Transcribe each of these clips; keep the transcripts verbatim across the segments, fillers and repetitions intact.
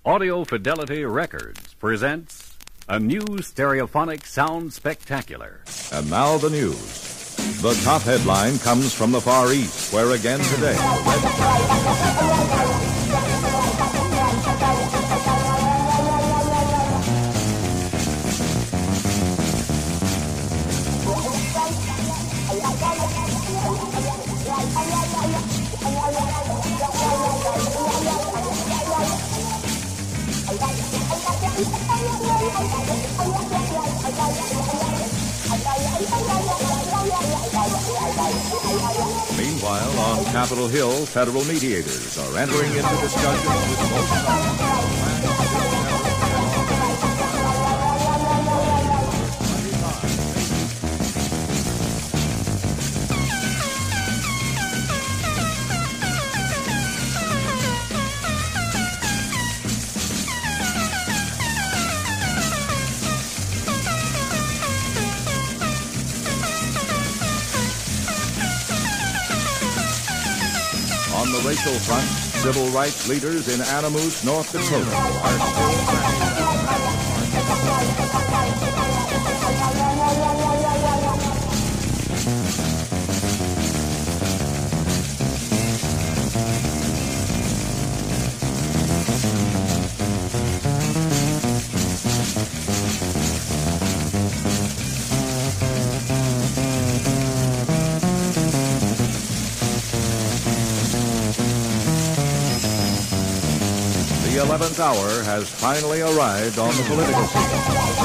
Audio Fidelity Records presents a new stereophonic sound spectacular. And now the news. The top headline comes from the Far East, where again today... Meanwhile, on Capitol Hill, federal mediators are entering into discussions with both sides. On the racial front, civil rights leaders in Anamoose, North Dakota are The eleventh hour has finally arrived on the political scene. The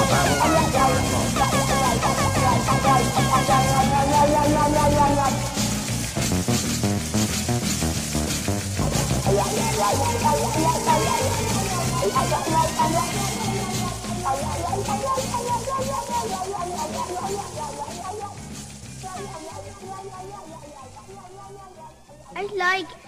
I like